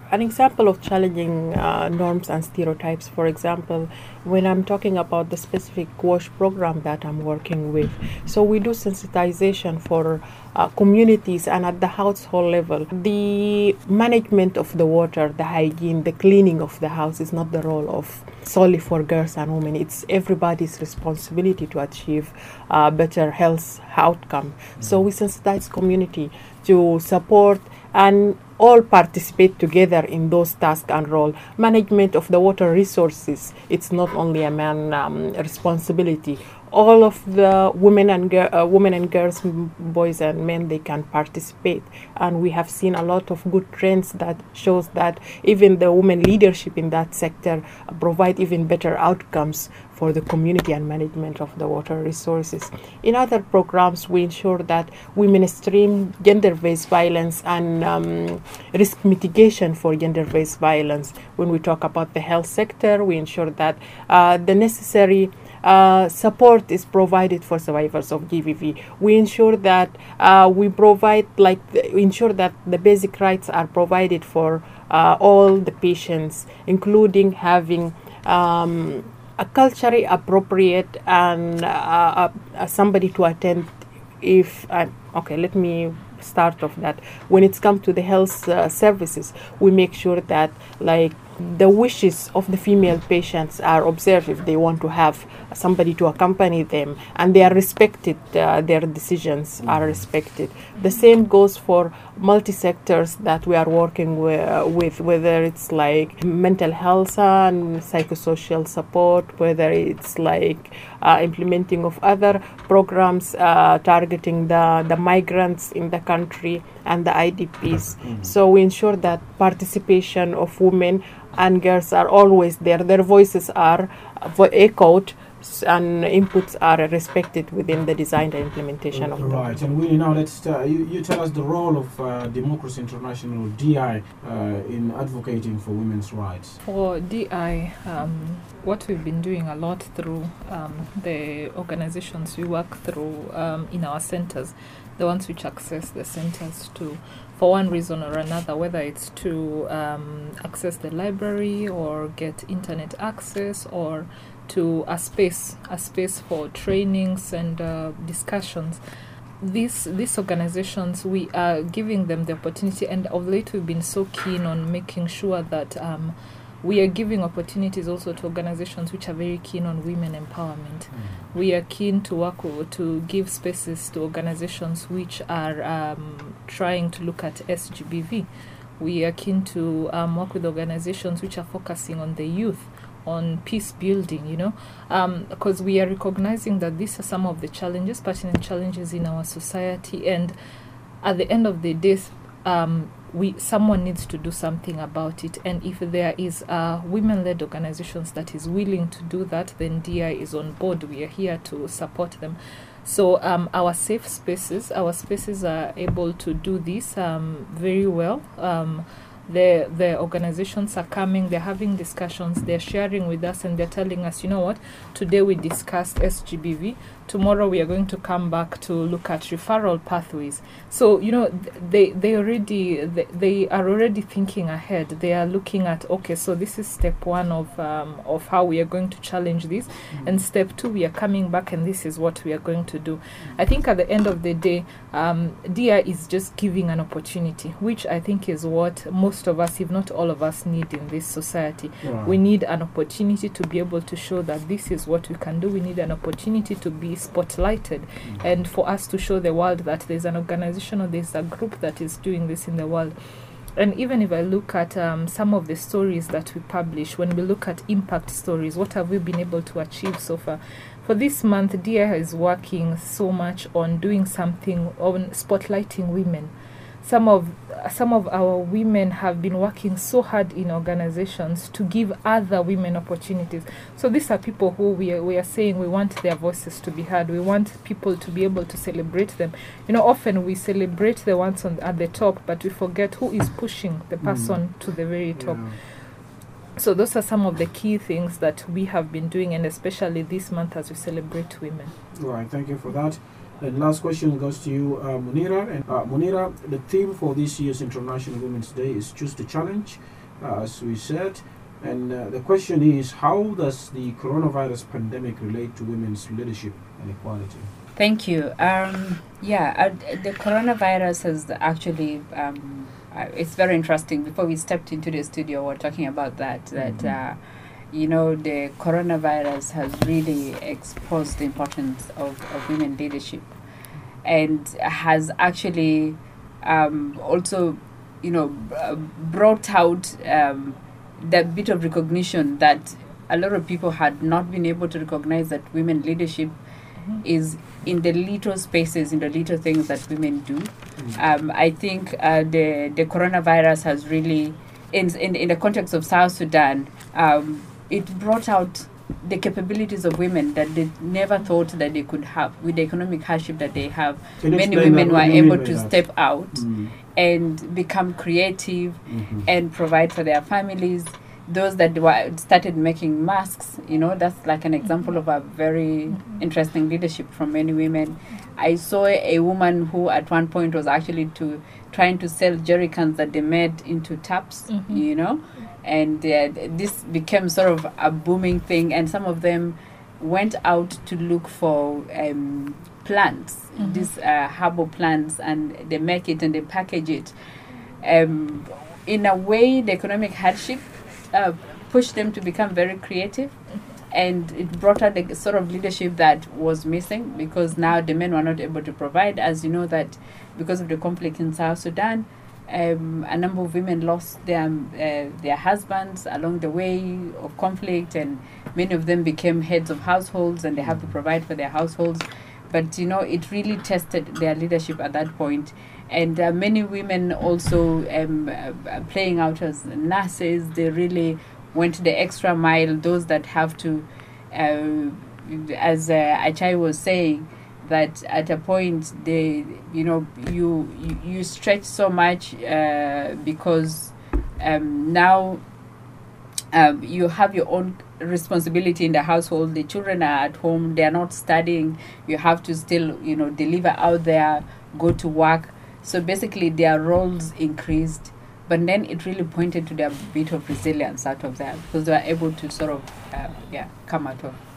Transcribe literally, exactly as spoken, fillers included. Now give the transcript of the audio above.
an example of challenging uh, norms and stereotypes, for example, when I'm talking about the specific WASH program that I'm working with. So we do sensitization for uh, communities and at the household level. The management of the water, the hygiene, the cleaning of the house is not the role of solely for girls and women. It's everybody's responsibility to achieve uh, better health outcome. Mm-hmm. So we sensitize community to support and all participate together in those tasks and role. Management of the water resources, it's not only a man um, responsibility. All of the women and gir- uh, women and girls, boys and men, they can participate. And we have seen a lot of good trends that shows that even the women leadership in that sector provide even better outcomes for the community and management of the water resources. In other programs, we ensure that we mainstream gender-based violence and um, risk mitigation for gender-based violence. When we talk about the health sector, we ensure that uh, the necessary uh, support is provided for survivors of G B V. We ensure that uh, we provide, like, the, ensure that the basic rights are provided for uh, all the patients, including having um, a culturally appropriate and uh, uh, somebody to attend. If uh, okay, let me start off that. When it's come to the health uh, services, we make sure that, like, the wishes of the female patients are observed if they want to have somebody to accompany them, and they are respected, uh, their decisions are respected. The same goes for multi-sectors that we are working wi- with, whether it's like mental health and psychosocial support, whether it's like uh, implementing of other programs uh, targeting the, the migrants in the country and the I D Ps. Mm-hmm. So we ensure that participation of women and girls are always there. Their voices are echoed and inputs are respected within the design and implementation of right. the And Winnie, now let's uh, you, you tell us the role of uh, Democracy International D I uh, in advocating for women's rights. For D I, um, what we've been doing a lot through um, the organizations we work through um, in our centers, the ones which access the centers to, for one reason or another, whether it's to um, access the library or get internet access or to a space, a space for trainings and uh, discussions. These these organizations, we are giving them the opportunity, and of late we've been so keen on making sure that um, we are giving opportunities also to organizations which are very keen on women empowerment. Mm. We are keen to work with, to give spaces to organizations which are um, trying to look at S G B V. We are keen to um, work with organizations which are focusing on the youth, on peace building, you know, because um, we are recognizing that these are some of the challenges, pertinent challenges in our society, and at the end of the day, um, we someone needs to do something about it. And if there is a women-led organizations that is willing to do that, then D I is on board. We are here to support them. So um, our safe spaces, our spaces are able to do this um, very well. Um, The the organizations are coming, they're having discussions, they're sharing with us, and they're telling us, you know what, today we discussed S G B V, tomorrow we are going to come back to look at referral pathways. So, you know, they they already, they, they are already thinking ahead. They are looking at, okay, so this is step one of um, of how we are going to challenge this, mm-hmm. and step two, we are coming back and this is what we are going to do. Mm-hmm. I think at the end of the day, um, D I is just giving an opportunity, which I think is what most of us, if not all of us, need in this society. Wow. We need an opportunity to be able to show that this is what we can do. We need an opportunity to be spotlighted, mm-hmm. and for us to show the world that there's an organization or there's a group that is doing this in the world. And even if I look at um, some of the stories that we publish, when we look at impact stories, what have we been able to achieve so far? For this month, D I is working so much on doing something on spotlighting women. Some of some of our women have been working so hard in organizations to give other women opportunities. So these are people who we are, we are saying we want their voices to be heard. We want people to be able to celebrate them. You know, often we celebrate the ones on, at the top, but we forget who is pushing the person mm. to the very top. Yeah. So those are some of the key things that we have been doing, and especially this month as we celebrate women. All right, thank you for that. And last question goes to you, uh, Munira. And uh, Munira, the theme for this year's International Women's Day is Choose the Challenge. uh, as we said. And uh, the question is, how does the coronavirus pandemic relate to women's leadership and equality? Thank you. Um, yeah, uh, the coronavirus has actually, um, uh, it's very interesting. Before we stepped into the studio, we we're talking about that, that, mm-hmm. uh, you know, the coronavirus has really exposed the importance of, of women leadership, and has actually um, also, you know, uh, brought out um, that bit of recognition that a lot of people had not been able to recognize, that women leadership mm-hmm. is in the little spaces, in the little things that women do. Mm-hmm. Um, I think uh, the the coronavirus has really, in in, in the context of South Sudan, um, it brought out the capabilities of women that they never thought that they could have. With the economic hardship that they have, many women were able to that? step out mm. and become creative mm-hmm. and provide for their families. Those that were started making masks, you know, that's like an example of a very mm-hmm. interesting leadership from many women. I saw a woman who at one point was actually to trying to sell jerry cans that they made into taps, mm-hmm. you know, and uh, this became sort of a booming thing, and some of them went out to look for um, plants, mm-hmm. these uh, herbal plants, and they make it and they package it. Um, in a way, the economic hardship uh, pushed them to become very creative, and it brought out the sort of leadership that was missing, because now the men were not able to provide. As you know, that because of the conflict in South Sudan, um, a number of women lost their uh, their husbands along the way of conflict, and many of them became heads of households, and they have to provide for their households. But you know, it really tested their leadership at that point. And uh, many women also um, uh, playing out as nurses. They really went the extra mile. Those that have to, uh, as uh, Achai was saying, that at a point they, you know, you you, you stretch so much uh, because um, now um, you have your own responsibility in the household. The children are at home. They are not studying. You have to still, you know, deliver out there, go to work. So basically their roles increased, but then it really pointed to their bit of resilience out of that, because they were able to sort of, uh, yeah, come out of